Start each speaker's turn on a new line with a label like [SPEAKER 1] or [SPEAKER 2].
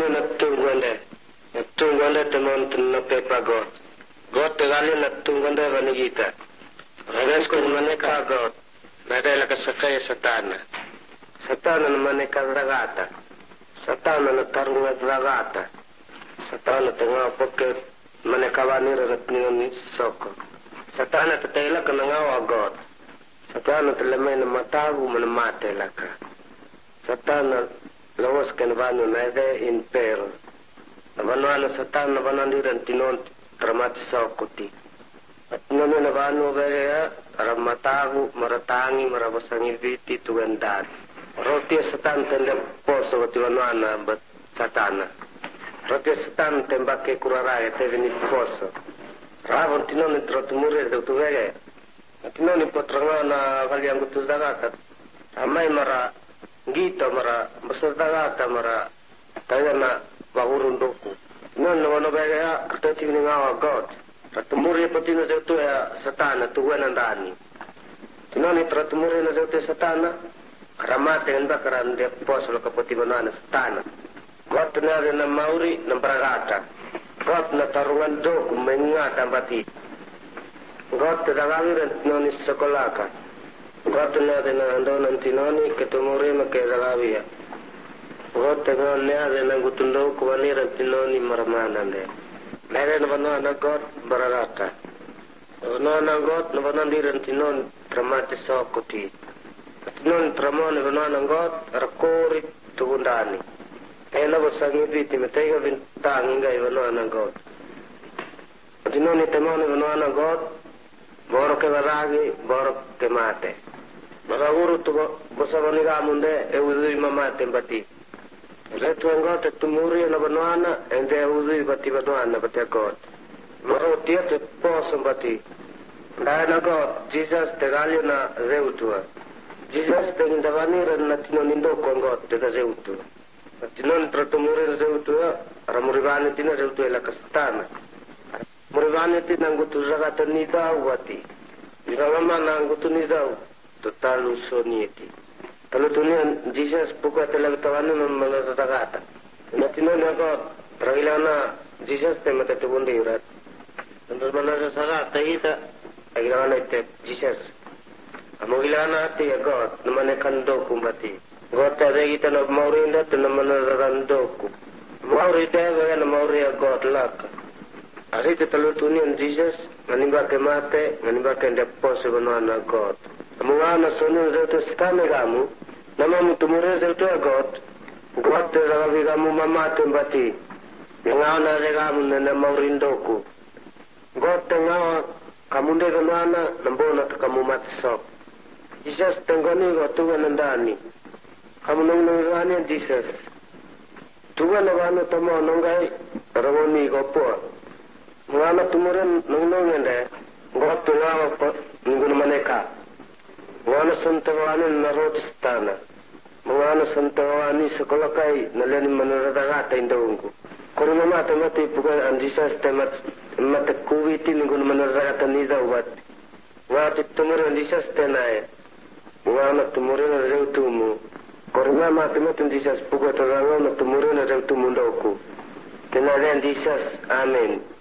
[SPEAKER 1] natungwanda temon na pepa God tegali natungwanda vanigita ragas ko maneka God nadala kasakaya satana na maneka dragata satana na tarunga dragata satana tenga poke maneka vanira ratni soko satana tetela kanangawa God satana telemay na matagu manamate laka satana lawas kan vanu naide in per vanwana satana vanandiran tinon tramati sokoti at nono na vanu vaya ramatagu maratangi marabasangi viti tugandat roti satan tende poso vati vanwana bat satana roti satan tembake kuraraya teveni poso ravon tinon trotumure de tuvege tinon potrangana valiangu tuzagata amai mara gita mara basardagata mara tayana bahurundoku non no bega katati ngawa God tratumuri patino zetu ya satana tuwana ndani tinoni tratumuri na zetu satana karamate enda karande poslo kapati banana satana God na mauri na bragata God na tarungan doku mengata bati God dagangiran tinoni sekolaka God na andonan tinoni ketumuri makezagavia God na nangutundo kuwanira tinoni maramanande mere na God baragata na God na vanandiran tinon tramati sokoti tinon tramone na God rakori tugundani ela bosangi biti metega bintang inga na God tinoni temone na God boro ke varagi boro ke mate magaguru tu bosavani gamunde e udui mamate mbati letu angote tumuri na banwana ende udui bati banwana bati God maro tiete poso bati na God Jesus te galio na zeutua Jesus te ndavani na tinonindo kongot te zeutua tinon tratumuri na zeutua ramurivani tina zeutua la kastana murivani tina ngutu zagata nida wati irama na ngutu nida total usonieti kalau tunia Jesus buka televitawani memang satagata natino nago tragilana Jesus temate tubundi urat untuk mana sagata ita agilana ite Jesus amogilana ati God namane kando kumbati God tade ita na maurinda tunamana randoku maurida na mauri God laka arite talo tunia Jesus nganimba kemate nganimba kende pose banana God Mungana sonu zautu stane gamu, nama mutumure zautu God te ragavi gamu mamate mbati, ngana regamu nene maurindoku. God te ngawa kamunde ganana, nambona kamu mati sok. Jesus tengoni go tuwa nandani, kamu nungani Jesus. Tuwa nagano tamo nungai ragoni go po. Mungana tumure nungende, God te ngawa po nungun maneka. Mwana santawani narotistana mwana santawani sekolakai nalani manaragata indongu korona mata mati pukan andisas temat mata kuwiti ningun manaragata nida ubat wati tumur andisas tenae mwana tumur na reutumu korona mata mati andisas pukan tarangana tumur na reutumu ndoku tenare andisas amen